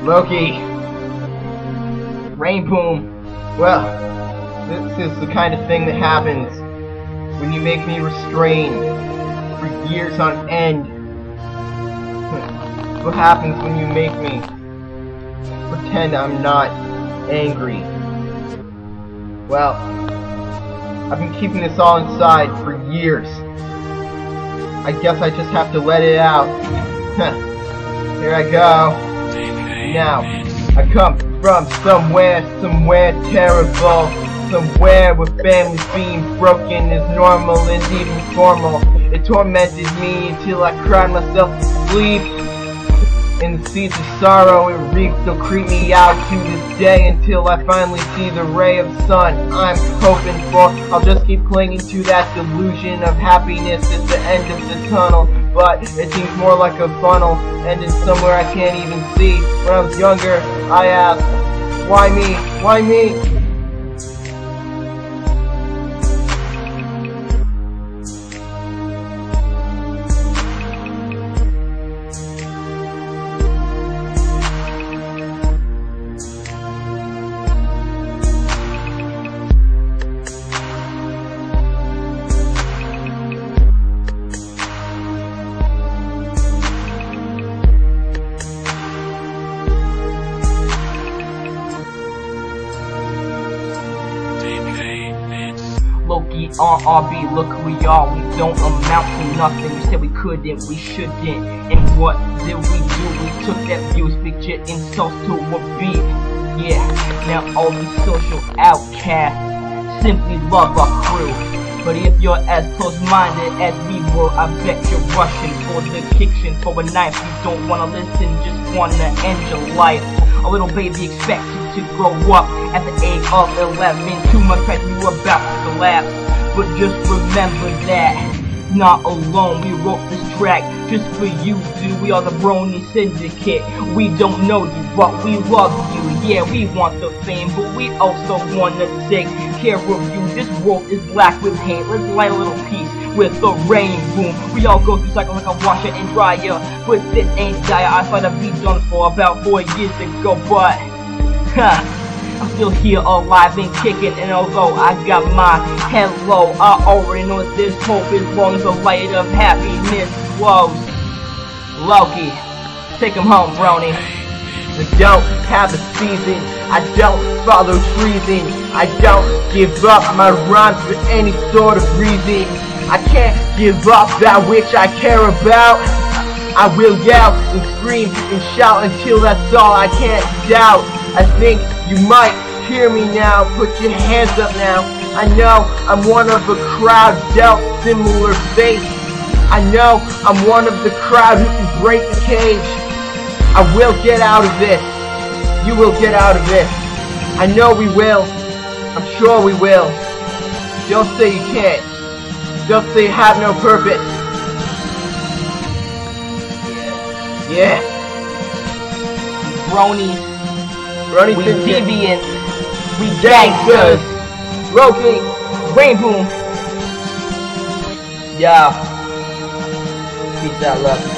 Loki. Rainboom. Well, this is the kind of thing that happens when you make me restrain for years on end. What happens when you make me pretend I'm not angry? Well, I've been keeping this all inside for years. I guess I just have to let it out. Here I go. Now, I come from somewhere terrible. Somewhere where families being broken is normal and even formal. It tormented me until I cried myself to sleep. In the seeds of sorrow it reeks, so creep me out to this day until I finally see the ray of sun I'm hoping for. I'll just keep clinging to that delusion of happiness at the end of the tunnel, but it seems more like a funnel, ending somewhere I can't even see. When I was younger, I asked, why me? Why me? Loki, RRB, look who we are, we don't amount to nothing. We said we couldn't, we shouldn't, and what did we do? We took that views, picture insults to a beat. Yeah, now all these social outcasts simply love our crew. But if you're as close-minded as we were, I bet you're rushing for the kitchen for a knife. You don't wanna listen, just wanna end your life. A little baby expects you to grow up at the age of 11. Too much pressure, you about to collapse. But just remember that not alone, we wrote this track just for you, dude. We are the Brony Syndicate. We don't know you, but we love you. Yeah, we want the fame, but we also wanna take care of you. This world is black with hate. Let's light a little piece with the rain boom. We all go through cycles like a washer and dryer, but this ain't dire. I thought I'd be done for about 4 years ago, but I'm still here alive and kicking, and although I got my head low, I already know that there's hope as long as the light of happiness glows. Loki, take him home, Brony. I don't have a season, I don't follow treason, I don't give up my rhymes for any sort of reason. I can't give up that which I care about. I will yell and scream and shout until that's all I can't doubt. I think you might hear me now, put your hands up now. I know I'm one of a crowd dealt similar fate. I know I'm one of the crowd who can break the cage. I will get out of this. You will get out of this. I know we will. I'm sure we will. Don't say you can't. Don't say you have no purpose. Yeah. Bronies. We deviants. We gangsters. Loki. Rainboom. Yeah. Peace out, love.